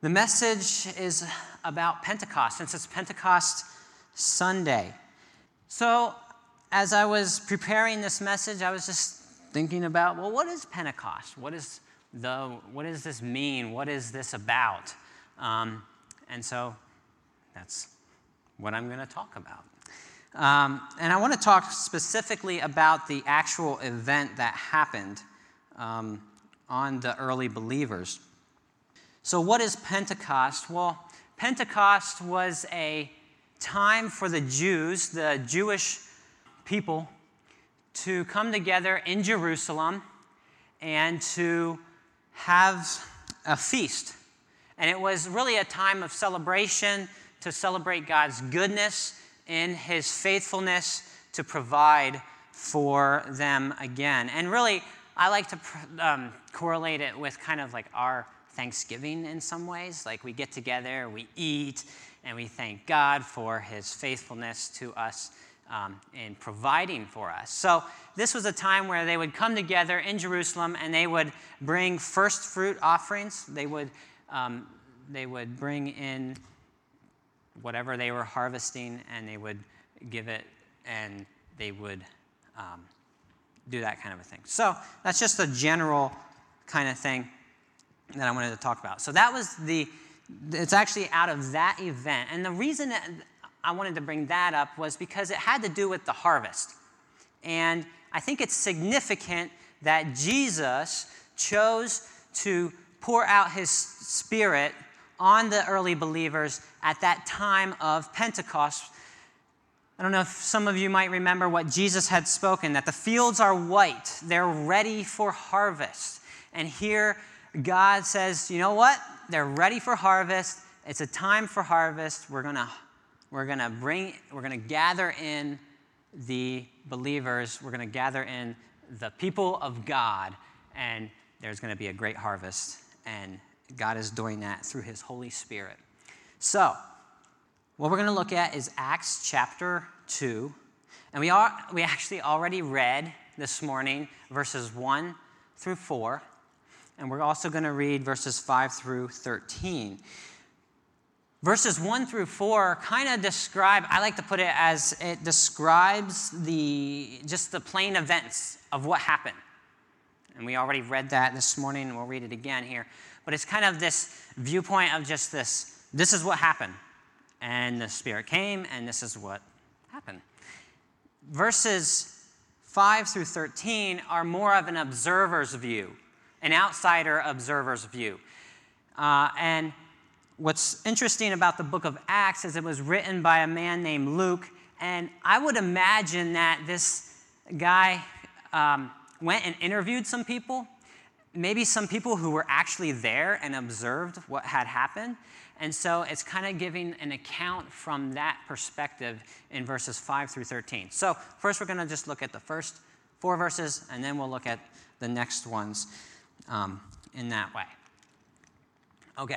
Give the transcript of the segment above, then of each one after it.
The message is about Pentecost, since it's Pentecost Sunday. So as I was preparing this message, I was just thinking about, well, what is Pentecost? What does this mean? What is this about? And so that's what I'm going to talk about. And I want to talk specifically about the actual event that happened on the early believers. So what is Pentecost? Well, Pentecost was a time for the Jews, the Jewish people, to come together in Jerusalem and to have a feast. And it was really a time of celebration to celebrate God's goodness in his faithfulness to provide for them again. And really, I like to correlate it with kind of like our Thanksgiving in some ways. Like we get together, we eat, and we thank God for his faithfulness to us in providing for us. So this was a time where they would come together in Jerusalem and they would bring first fruit offerings. They would bring in whatever they were harvesting and they would give it, and they would do that kind of a thing. So that's just a general kind of thing that I wanted to talk about. So that was it's actually out of that event. And the reason that I wanted to bring that up was because it had to do with the harvest. And I think it's significant that Jesus chose to pour out his Spirit on the early believers at that time of Pentecost. I don't know if some of you might remember what Jesus had spoken, that the fields are white, they're ready for harvest. And here God says, you know what? They're ready for harvest. It's a time for harvest. We're gonna gather in the believers. We're gonna gather in the people of God, and there's gonna be a great harvest. And God is doing that through his Holy Spirit. So, what we're gonna look at is Acts chapter 2. And we actually already read this morning verses 1 through 4. And we're also going to read verses 5 through 13. Verses 1 through 4 kind of describe, I like to put it as it describes just the plain events of what happened. And we already read that this morning, and we'll read it again here. But it's kind of this viewpoint of just this is what happened. And the Spirit came, and this is what happened. Verses 5 through 13 are more of an observer's view, an outsider observer's view. And what's interesting about the book of Acts is it was written by a man named Luke, and I would imagine that this guy went and interviewed some people, maybe some people who were actually there and observed what had happened. And so it's kind of giving an account from that perspective in verses 5 through 13. So first we're going to just look at the first 4 verses, and then we'll look at the next ones in that way. Okay.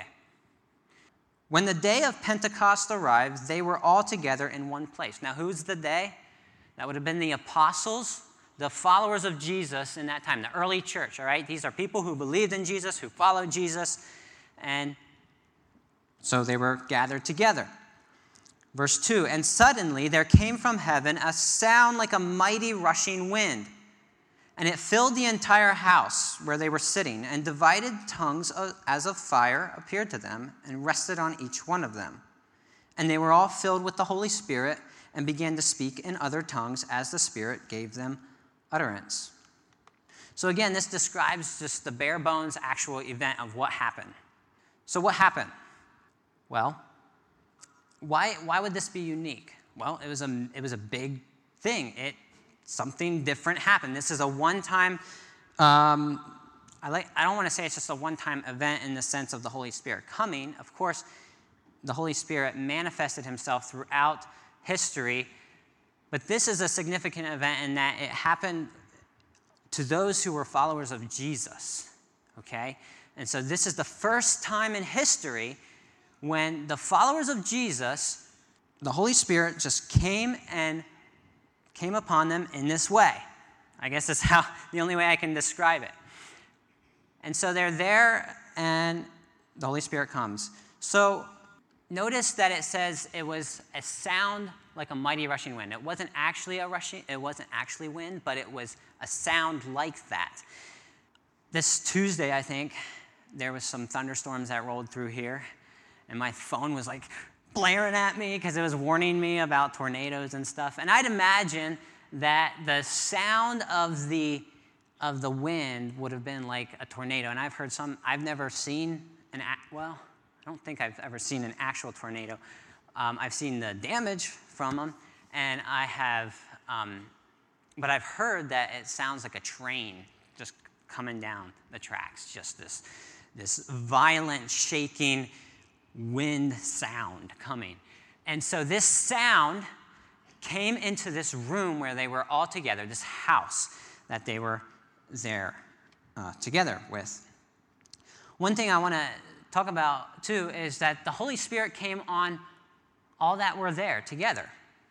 When the day of Pentecost arrived, they were all together in one place. Now, who's the they? That would have been the apostles, the followers of Jesus in that time, the early church, all right? These are people who believed in Jesus, who followed Jesus, and so they were gathered together. Verse 2, and suddenly there came from heaven a sound like a mighty rushing wind, and it filled the entire house where they were sitting, and divided tongues as of fire appeared to them and rested on each one of them. And they were all filled with the Holy Spirit and began to speak in other tongues as the Spirit gave them utterance. So again, this describes just the bare bones actual event of what happened. So what happened? Well, why would this be unique? Well, it was a big thing. Something different happened. This is a one-time, I don't want to say it's just a one-time event in the sense of the Holy Spirit coming. Of course, the Holy Spirit manifested himself throughout history, but this is a significant event in that it happened to those who were followers of Jesus, okay? And so this is the first time in history when the followers of Jesus, the Holy Spirit just came upon them in this way. I guess that's the only way I can describe it. And so they're there, and the Holy Spirit comes. So notice that it says it was a sound like a mighty rushing wind. It wasn't actually wind, but it was a sound like that. This Tuesday, I think, there was some thunderstorms that rolled through here, and my phone was like blaring at me because it was warning me about tornadoes and stuff. And I'd imagine that the sound of the wind would have been like a tornado. And I've never seen I don't think I've ever seen an actual tornado. I've seen the damage from them, and but I've heard that it sounds like a train just coming down the tracks, just this violent shaking wind sound coming. And so this sound came into this room where they were all together, this house that they were there together with. One thing I want to talk about too is that the Holy Spirit came on all that were there together.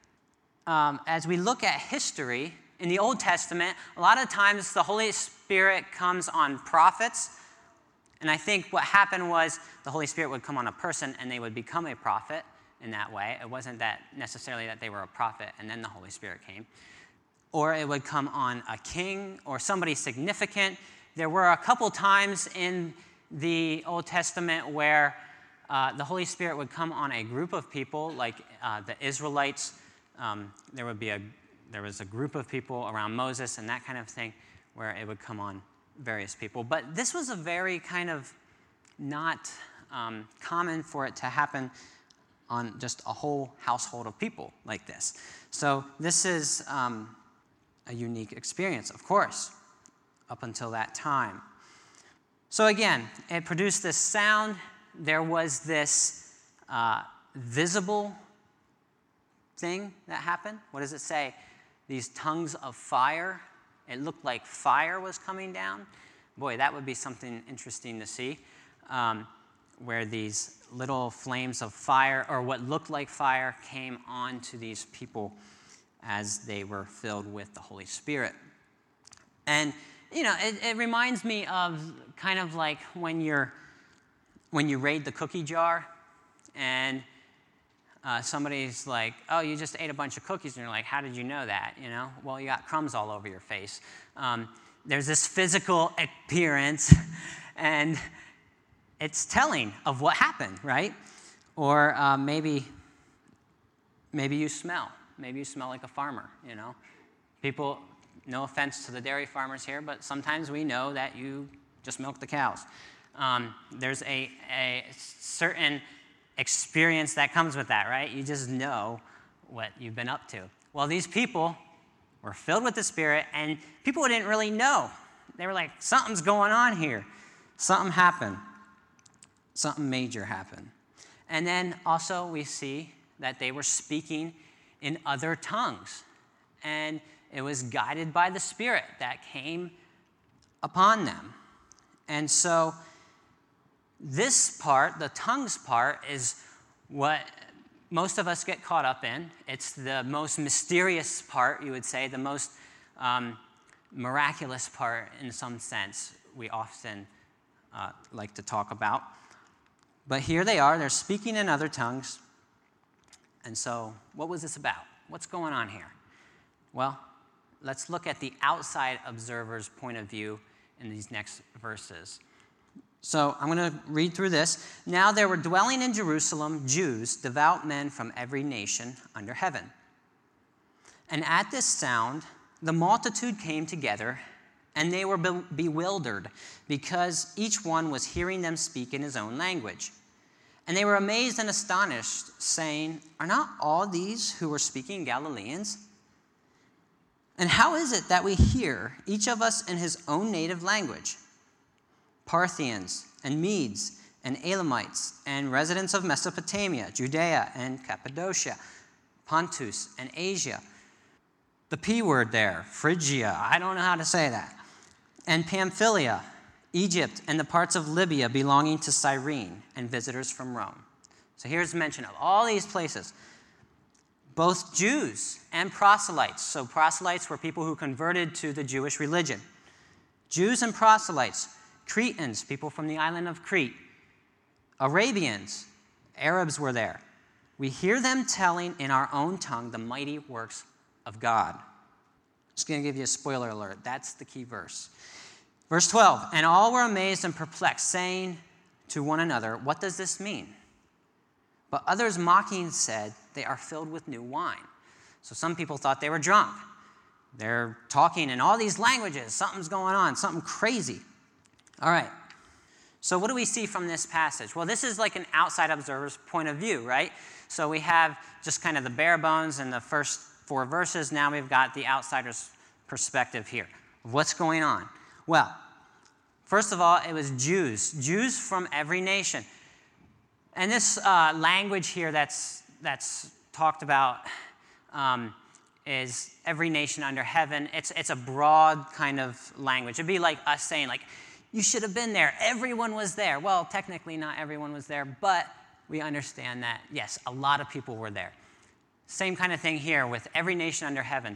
As we look at history in the Old Testament, a lot of times the Holy Spirit comes on prophets. And I think what happened was the Holy Spirit would come on a person and they would become a prophet in that way. It wasn't that necessarily that they were a prophet and then the Holy Spirit came. Or it would come on a king or somebody significant. There were a couple times in the Old Testament where the Holy Spirit would come on a group of people, like the Israelites. There was a group of people around Moses and that kind of thing where it would come on various people. But this was a very kind of not common for it to happen on just a whole household of people like this. So this is a unique experience, of course, up until that time. So again, it produced this sound. There was this visible thing that happened. What does it say? These tongues of fire. It looked like fire was coming down. Boy, that would be something interesting to see, where these little flames of fire, or what looked like fire, came onto these people as they were filled with the Holy Spirit. And, it reminds me of kind of like when you raid the cookie jar and somebody's like, oh, you just ate a bunch of cookies. And you're like, how did you know that? Well, you got crumbs all over your face. There's this physical appearance, and it's telling of what happened, right? Or maybe you smell. Maybe you smell like a farmer, People, no offense to the dairy farmers here, but sometimes we know that you just milk the cows. There's a certain experience that comes with that, right? You just know what you've been up to. Well, these people were filled with the Spirit, and people didn't really know. They were like, something's going on here. Something happened. Something major happened. And then also we see that they were speaking in other tongues. And it was guided by the Spirit that came upon them. And so this part, the tongues part, is what most of us get caught up in. It's the most mysterious part, you would say, the most miraculous part in some sense we often like to talk about. But here they are, they're speaking in other tongues. And so what was this about? What's going on here? Well, let's look at the outside observer's point of view in these next verses. So I'm going to read through this. Now there were dwelling in Jerusalem Jews, devout men from every nation under heaven. And at this sound, the multitude came together, and they were bewildered, because each one was hearing them speak in his own language. And they were amazed and astonished, saying, are not all these who were speaking Galileans? And how is it that we hear, each of us in his own native language? Parthians and Medes and Elamites and residents of Mesopotamia, Judea and Cappadocia, Pontus and Asia. The P word there, Phrygia, I don't know how to say that. And Pamphylia, Egypt, and the parts of Libya belonging to Cyrene, and visitors from Rome. So here's mention of all these places. Both Jews and proselytes. So proselytes were people who converted to the Jewish religion. Jews and proselytes. Cretans, people from the island of Crete. Arabians, Arabs were there. We hear them telling in our own tongue the mighty works of God. Just going to give you a spoiler alert. That's the key verse. Verse 12, and all were amazed and perplexed, saying to one another, what does this mean? But others mocking said, they are filled with new wine. So some people thought they were drunk. They're talking in all these languages. Something's going on, something crazy. All right. So what do we see from this passage? Well, this is like an outside observer's point of view, right? So we have just kind of the bare bones in the first 4 verses. Now we've got the outsider's perspective here. What's going on? Well, first of all, it was Jews from every nation. And this language here that's talked about is every nation under heaven. It's a broad kind of language. It'd be like us saying, like, you should have been there. Everyone was there. Well, technically not everyone was there, but we understand that, yes, a lot of people were there. Same kind of thing here with every nation under heaven.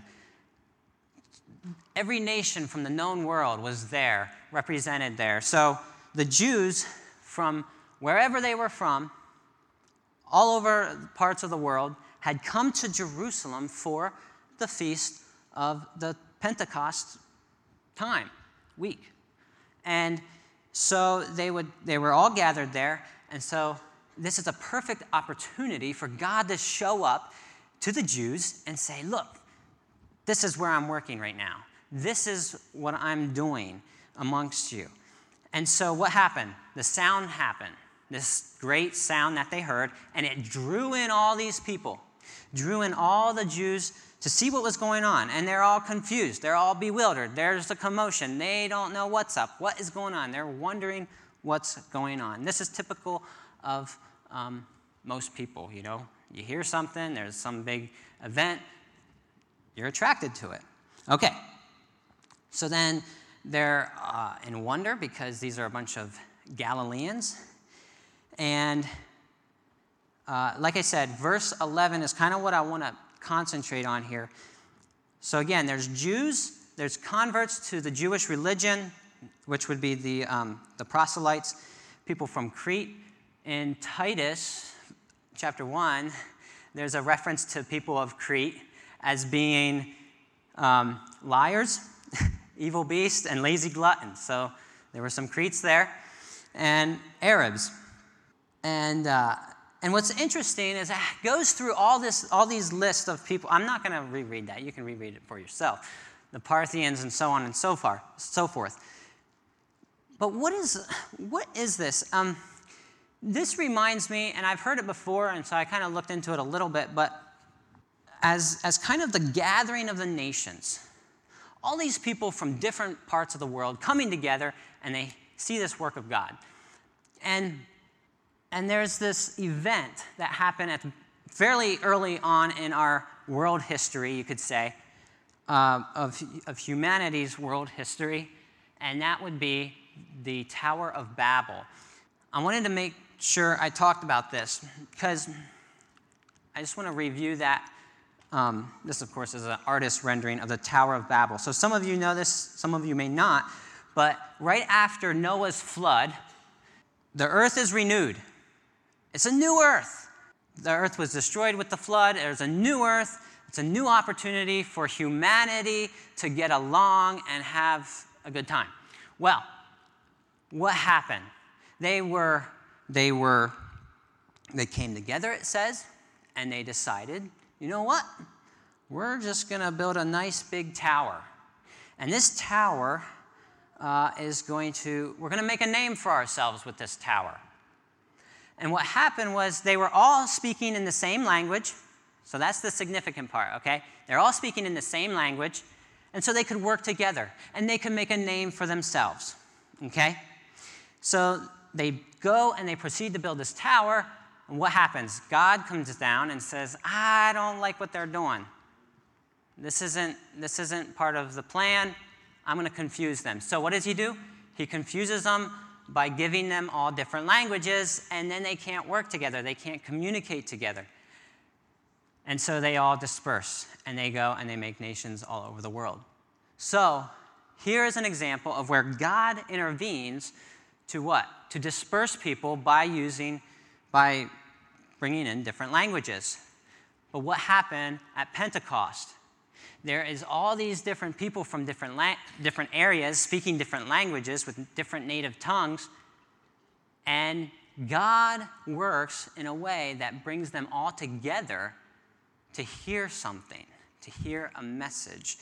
Every nation from the known world was there, represented there. So the Jews from wherever they were from, all over parts of the world, had come to Jerusalem for the feast of the Pentecost week. And so they were all gathered there, and so this is a perfect opportunity for God to show up to the Jews and say, look, this is where I'm working right now. This is what I'm doing amongst you. And so what happened? The sound happened, this great sound that they heard, and it drew in all these people, drew in all the Jews to see what was going on. And they're all confused. They're all bewildered. There's a commotion. They don't know what's up. What is going on? They're wondering what's going on. This is typical of most people, you know. You hear something, there's some big event, you're attracted to it. Okay. So then they're in wonder because these are a bunch of Galileans. And like I said, verse 11 is kind of what I want to concentrate on here. So again, there's Jews, there's converts to the Jewish religion, which would be the proselytes, people from Crete. In Titus chapter 1, there's a reference to people of Crete as being liars, evil beasts, and lazy gluttons. So there were some Cretes there, and Arabs. And what's interesting is it goes through all these lists of people. I'm not going to reread that. You can reread it for yourself. The Parthians and so on and so forth. But what is this? This reminds me, and I've heard it before, and so I kind of looked into it a little bit, but as kind of the gathering of the nations, all these people from different parts of the world coming together, and they see this work of God. And there's this event that happened at fairly early on in our world history, you could say, of humanity's world history, and that would be the Tower of Babel. I wanted to make sure I talked about this because I just want to review that. This, of course, is an artist's rendering of the Tower of Babel. So some of you know this, some of you may not, but right after Noah's flood, the earth is renewed. It's a new earth. The earth was destroyed with the flood. There's a new earth. It's a new opportunity for humanity to get along and have a good time. Well, what happened? They came together, it says, and they decided, you know what? We're just going to build a nice big tower. And this tower we're going to make a name for ourselves with this tower. And what happened was they were all speaking in the same language. So that's the significant part, okay? They're all speaking in the same language, and so they could work together, and they could make a name for themselves, okay? So they go and they proceed to build this tower, and what happens? God comes down and says, I don't like what they're doing. This isn't part of the plan. I'm going to confuse them. So what does he do? He confuses them by giving them all different languages, and then they can't work together. They can't communicate together. And so they all disperse, and they go and they make nations all over the world. So here is an example of where God intervenes to what? To disperse people by bringing in different languages. But what happened at Pentecost? There is all these different people from different areas speaking different languages with different native tongues, and God works in a way that brings them all together to hear something, to hear a message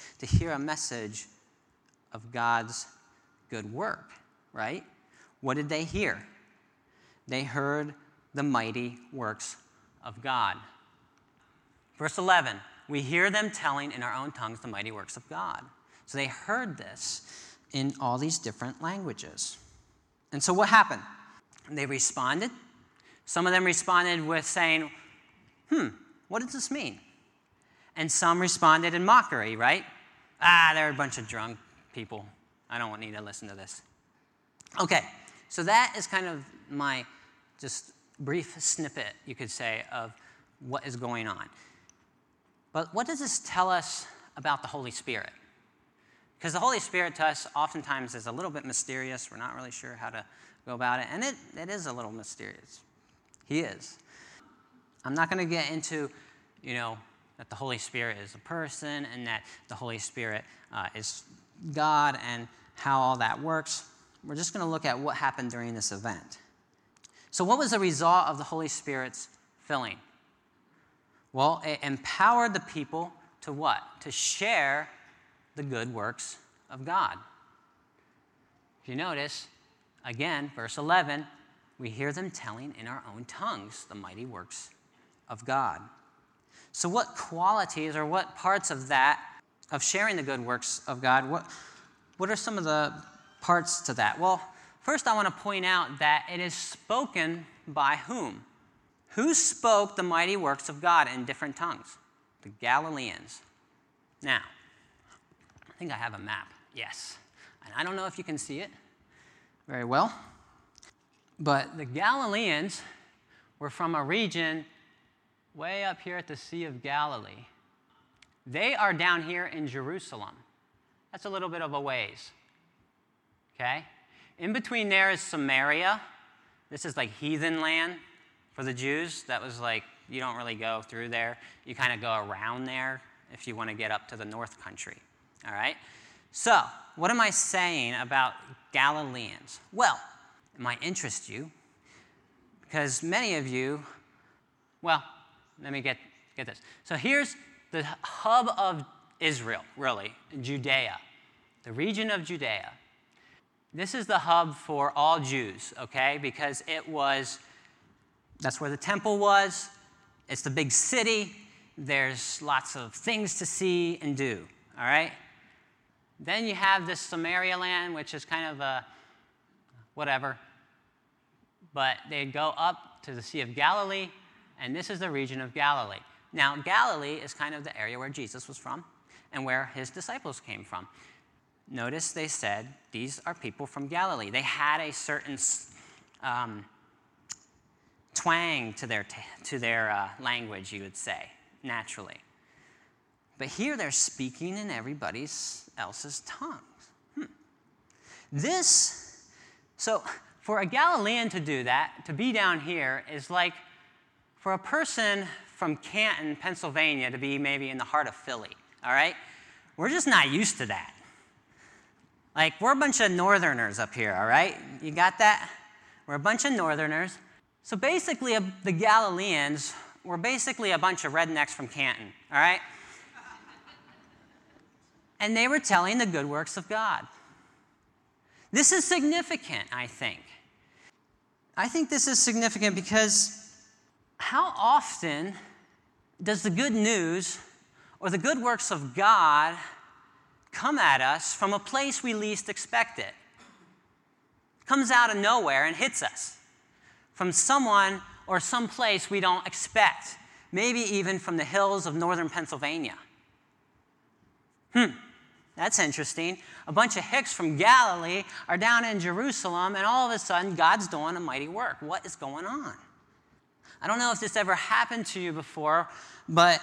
of God's good work, right? What did they hear? They heard the mighty works of God. Verse 11, we hear them telling in our own tongues the mighty works of God. So they heard this in all these different languages. And so what happened? They responded. Some of them responded with saying, what does this mean? And some responded in mockery, right? They're a bunch of drunk people. I don't need to listen to this. Okay, so that is kind of my just brief snippet, you could say, of what is going on. But what does this tell us about the Holy Spirit? Because the Holy Spirit to us oftentimes is a little bit mysterious. We're not really sure how to go about it. And it is a little mysterious. He is. I'm not going to get into, that the Holy Spirit is a person and that the Holy Spirit is God and how all that works. We're just going to look at what happened during this event. So what was the result of the Holy Spirit's filling? Well, it empowered the people to what? To share the good works of God. If you notice, again, verse 11, we hear them telling in our own tongues the mighty works of God. So what qualities or what parts of that, of sharing the good works of God, what are some of the parts to that? Well, first I want to point out that it is spoken by whom? Who spoke the mighty works of God in different tongues? The Galileans. Now, I think I have a map. Yes. And I don't know if you can see it very well, but the Galileans were from a region way up here at the Sea of Galilee. They are down here in Jerusalem. That's a little bit of a ways. Okay? In between there is Samaria. This is like heathen land for the Jews. That was like, you don't really go through there. You kind of go around there if you want to get up to the north country. All right? So, what am I saying about Galileans? Well, it might interest you because many of you, well, let me get this. So here's the hub of Israel, really, Judea, the region of Judea. This is the hub for all Jews, okay, because that's where the temple was. It's the big city. There's lots of things to see and do, all right? Then you have this Samaria land, which is kind of a whatever. But they go up to the Sea of Galilee, and this is the region of Galilee. Now, Galilee is kind of the area where Jesus was from and where his disciples came from. Notice they said, these are people from Galilee. They had a certain twang to their language, you would say, naturally. But here they're speaking in everybody else's tongues. So for a Galilean to do that, to be down here, is like for a person from Canton, Pennsylvania, to be maybe in the heart of Philly, all right? We're just not used to that. Like, we're a bunch of northerners up here, all right? You got that? We're a bunch of northerners. So basically, the Galileans were basically a bunch of rednecks from Canton, all right? And they were telling the good works of God. This is significant, I think. I think this is significant because how often does the good news or the good works of God come at us from a place we least expect it? Comes out of nowhere and hits us from someone or some place we don't expect, maybe even from the hills of northern Pennsylvania. That's interesting. A bunch of hicks from Galilee are down in Jerusalem, and all of a sudden, God's doing a mighty work. What is going on? I don't know if this ever happened to you before, but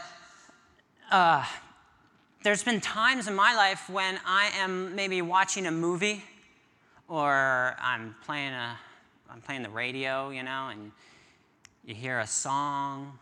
there's been times in my life when I am maybe watching a movie Or I'm playing the radio, and you hear a song,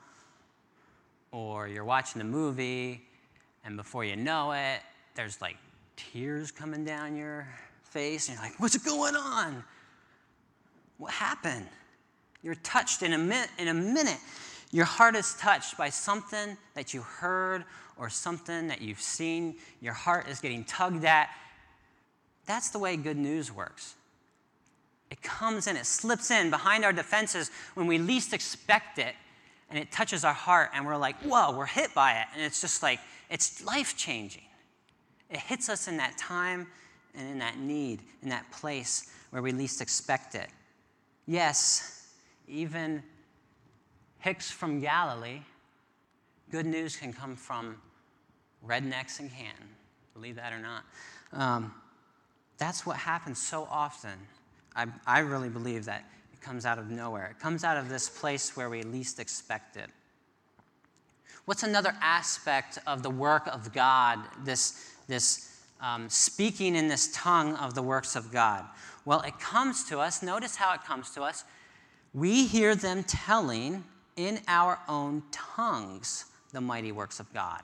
or you're watching a movie, and before you know it, there's like tears coming down your face, and you're like, what's going on? What happened? You're touched in a minute. Your heart is touched by something that you heard or something that you've seen. Your heart is getting tugged at. That's the way good news works. It comes in, it slips in behind our defenses when we least expect it, and it touches our heart, and we're like, whoa, we're hit by it. And it's just like, it's life-changing. It hits us in that time and in that need, in that place where we least expect it. Yes, even hicks from Galilee, good news can come from rednecks in Canton. Believe that or not. That's what happens so often. I really believe that it comes out of nowhere. It comes out of this place where we least expect it. What's another aspect of the work of God, this speaking in this tongue of the works of God? Well, it comes to us. Notice how it comes to us. We hear them telling in our own tongues the mighty works of God.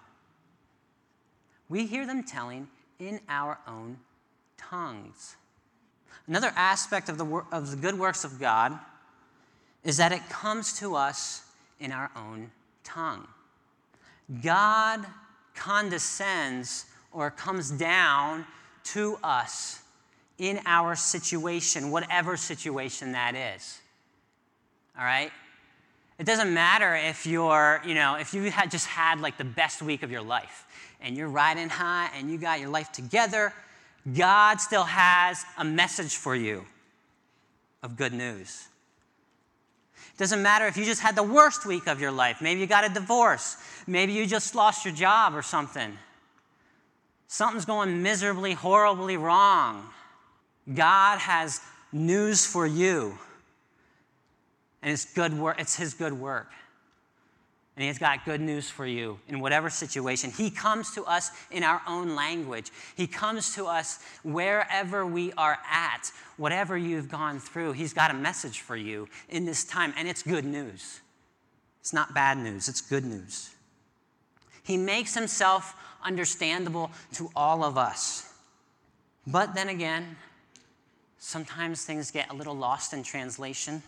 We hear them telling in our own tongues. Another aspect of the good works of God is that it comes to us in our own tongue. God condescends or comes down to us in our situation, whatever situation that is. All right? It doesn't matter if if you just had like the best week of your life and you're riding high and you got your life together, God still has a message for you of good news. It doesn't matter if you just had the worst week of your life. Maybe you got a divorce. Maybe you just lost your job or something. Something's going miserably, horribly wrong. God has news for you. And it's good work. It's his good work. And he's got good news for you in whatever situation. He comes to us in our own language. He comes to us wherever we are at, whatever you've gone through. He's got a message for you in this time, and it's good news. It's not bad news. It's good news. He makes himself understandable to all of us. But then again, sometimes things get a little lost in translation,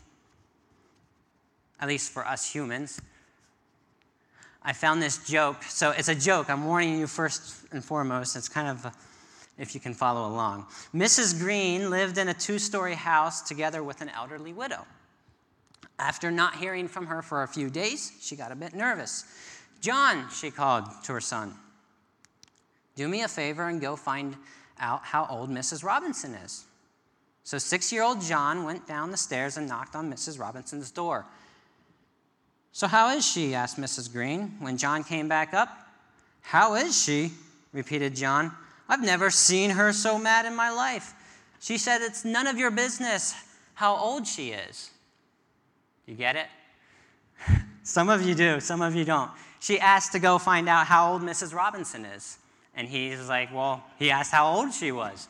at least for us humans. I found this joke. So it's a joke. I'm warning you first and foremost. It's kind of, if you can follow along. Mrs. Green lived in a 2-story house together with an elderly widow. After not hearing from her for a few days, she got a bit nervous. John, she called to her son, do me a favor and go find out how old Mrs. Robinson is. So 6-year-old John went down the stairs and knocked on Mrs. Robinson's door. So how is she? Asked Mrs. Green. When John came back up, how is she? Repeated John. I've never seen her so mad in my life. She said it's none of your business how old she is. You get it? Some of you do, some of you don't. She asked to go find out how old Mrs. Robinson is. And he's like, well, he asked how old she was.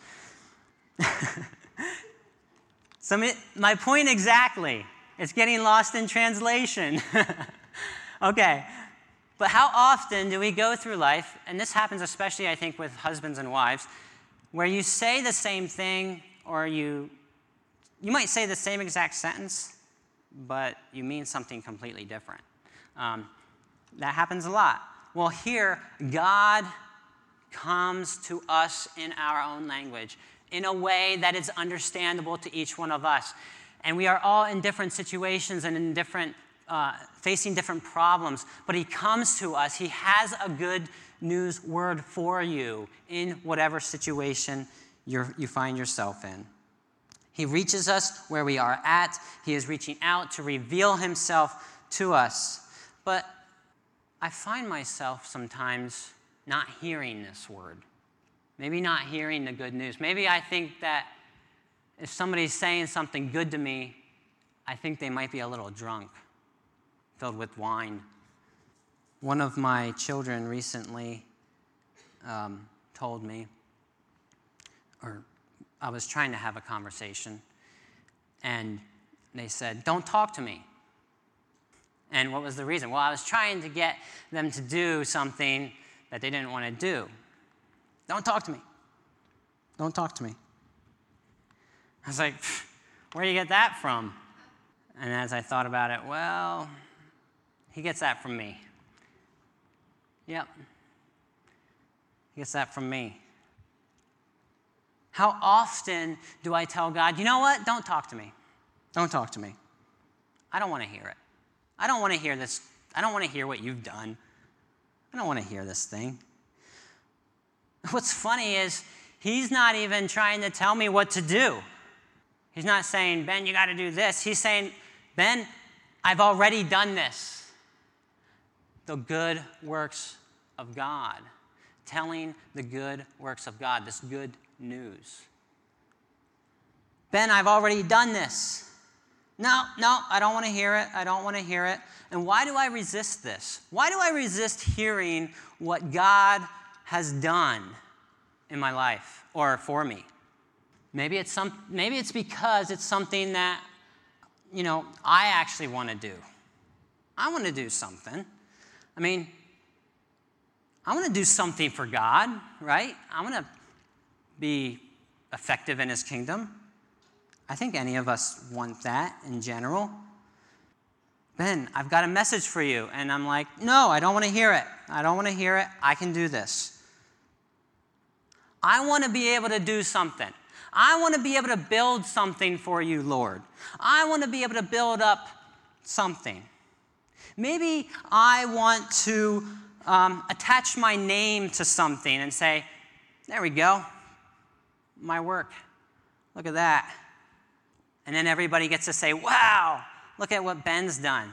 My point exactly. It's getting lost in translation. Okay. But how often do we go through life, and this happens especially, I think, with husbands and wives, where you say the same thing, or you might say the same exact sentence, but you mean something completely different. That happens a lot. Well, here, God comes to us in our own language in a way that is understandable to each one of us. And we are all in different situations and in facing different problems. But he comes to us. He has a good news word for you in whatever situation you find yourself in. He reaches us where we are at. He is reaching out to reveal himself to us. But I find myself sometimes not hearing this word. Maybe not hearing the good news. Maybe I think that if somebody's saying something good to me, I think they might be a little drunk, filled with wine. One of my children recently told me, or I was trying to have a conversation, and they said, "Don't talk to me." And what was the reason? Well, I was trying to get them to do something that they didn't want to do. Don't talk to me. Don't talk to me. I was like, where do you get that from? And as I thought about it, well, he gets that from me. Yep. He gets that from me. How often do I tell God, you know what? Don't talk to me. Don't talk to me. I don't want to hear it. I don't want to hear this. I don't want to hear what you've done. I don't want to hear this thing. What's funny is he's not even trying to tell me what to do. He's not saying, Ben, you got to do this. He's saying, Ben, I've already done this. The good works of God. Telling the good works of God, this good news. Ben, I've already done this. No, I don't want to hear it. I don't want to hear it. And why do I resist this? Why do I resist hearing what God has done in my life or for me? Maybe it's because it's something that, I actually want to do. I want to do something. I want to do something for God, right? I want to be effective in his kingdom. I think any of us want that in general. Ben, I've got a message for you. And I'm like, no, I don't want to hear it. I don't want to hear it. I can do this. I want to be able to do something. I want to be able to build something for you, Lord. I want to be able to build up something. Maybe I want to attach my name to something and say, there we go, my work. Look at that. And then everybody gets to say, wow, look at what Ben's done.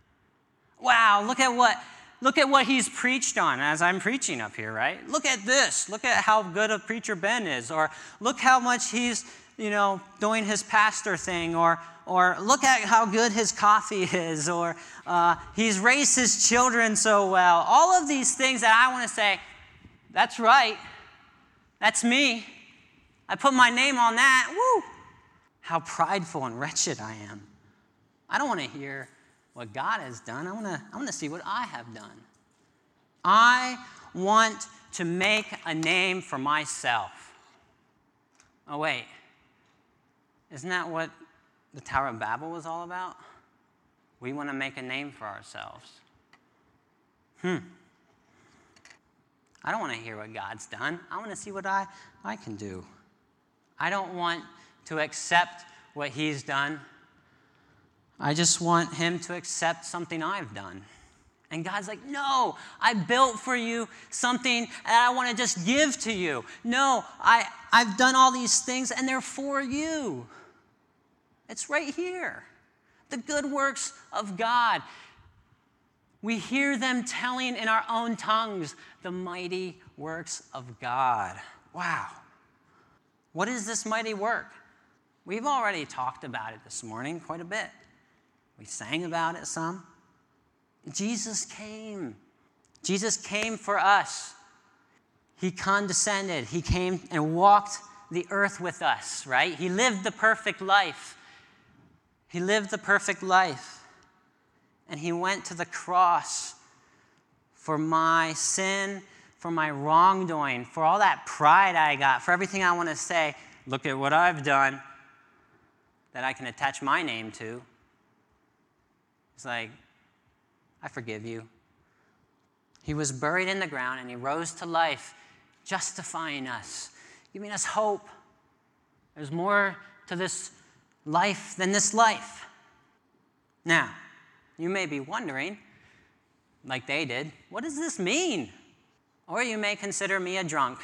Wow, look at what he's preached on as I'm preaching up here, right? Look at this. Look at how good a preacher Ben is. Or look how much he's, doing his pastor thing. Or look at how good his coffee is. Or he's raised his children so well. All of these things that I want to say, that's right. That's me. I put my name on that. Woo! How prideful and wretched I am. I don't want to hear what God has done. I want to see what I have done. I want to make a name for myself. Oh, wait. Isn't that what the Tower of Babel was all about? We want to make a name for ourselves. I don't want to hear what God's done. I want to see what I can do. I don't want to accept what he's done. I just want him to accept something I've done. And God's like, no, I built for you something that I want to just give to you. No, I've done all these things and they're for you. It's right here. The good works of God. We hear them telling in our own tongues the mighty works of God. Wow. What is this mighty work? We've already talked about it this morning quite a bit. We sang about it some. Jesus came. Jesus came for us. He condescended. He came and walked the earth with us, right? He lived the perfect life. He lived the perfect life. And he went to the cross for my sin, for my wrongdoing, for all that pride I got, for everything I want to say, look at what I've done that I can attach my name to. It's like, I forgive you. He was buried in the ground and he rose to life, justifying us, giving us hope. There's more to this life than this life. Now, you may be wondering, like they did, what does this mean? Or you may consider me a drunk.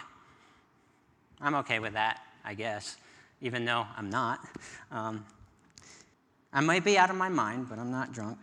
I'm okay with that, I guess, even though I'm not. I might be out of my mind, but I'm not drunk.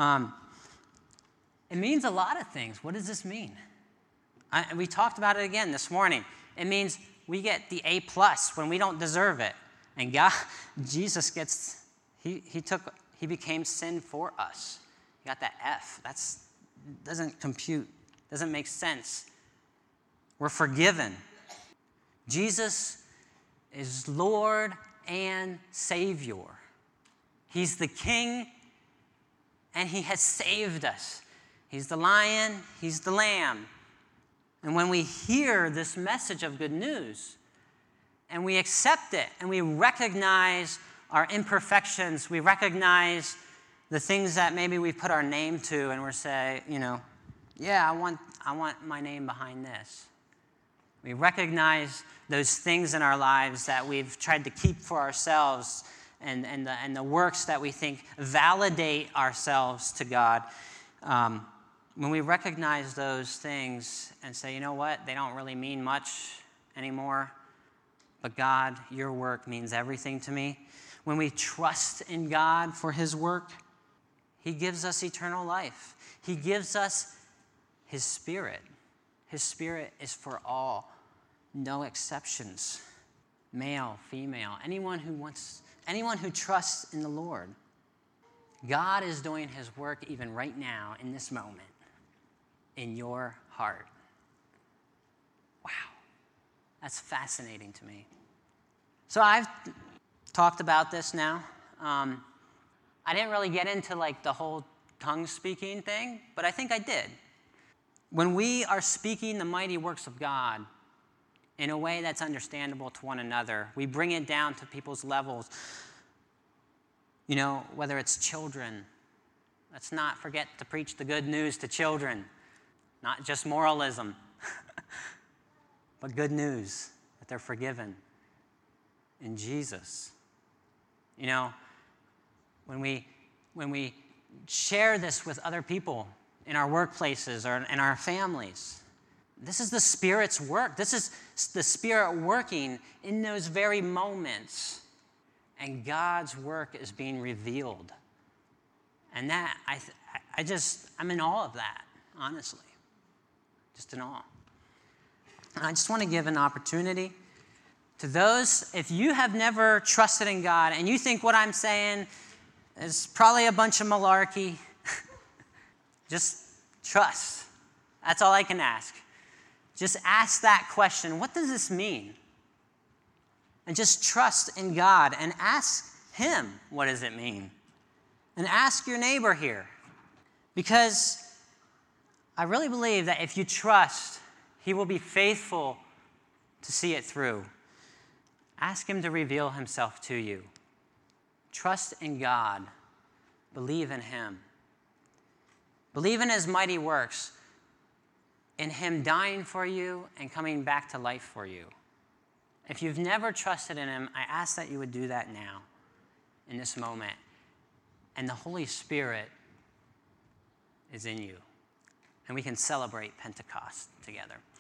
It means a lot of things. What does this mean? We talked about it again this morning. It means we get the A+ when we don't deserve it. And God, Jesus gets, he became sin for us. He got that F. That's doesn't compute, doesn't make sense. We're forgiven. Jesus is Lord and Savior. He's the King, and he has saved us. He's the Lion, he's the Lamb. And when we hear this message of good news, and we accept it, and we recognize our imperfections, we recognize the things that maybe we put our name to, and we're saying, yeah, I want my name behind this. We recognize those things in our lives that we've tried to keep for ourselves, and the works that we think validate ourselves to God. When we recognize those things and say, you know what, they don't really mean much anymore, but God, your work means everything to me. When we trust in God for his work, he gives us eternal life. He gives us his Spirit. His Spirit is for all, no exceptions. Male, female, anyone who trusts in the Lord. God is doing his work even right now in this moment in your heart. Wow. That's fascinating to me. So I've talked about this now. I didn't really get into the whole tongue speaking thing, but I think I did. When we are speaking the mighty works of God in a way that's understandable to one another, we bring it down to people's levels. Whether it's children, let's not forget to preach the good news to children, not just moralism, but good news that they're forgiven in Jesus. When we share this with other people in our workplaces or in our families, this is the Spirit's work. This is the Spirit working in those very moments. And God's work is being revealed. And that, I'm in awe of that, honestly. Just in awe. And I just want to give an opportunity to those, if you have never trusted in God and you think what I'm saying is probably a bunch of malarkey, just trust. That's all I can ask. Just ask that question, what does this mean? And just trust in God and ask him, what does it mean? And ask your neighbor here. Because I really believe that if you trust, he will be faithful to see it through. Ask him to reveal himself to you. Trust in God. Believe in him. Believe in his mighty works, in him dying for you and coming back to life for you. If you've never trusted in him, I ask that you would do that now, in this moment. And the Holy Spirit is in you. And we can celebrate Pentecost together.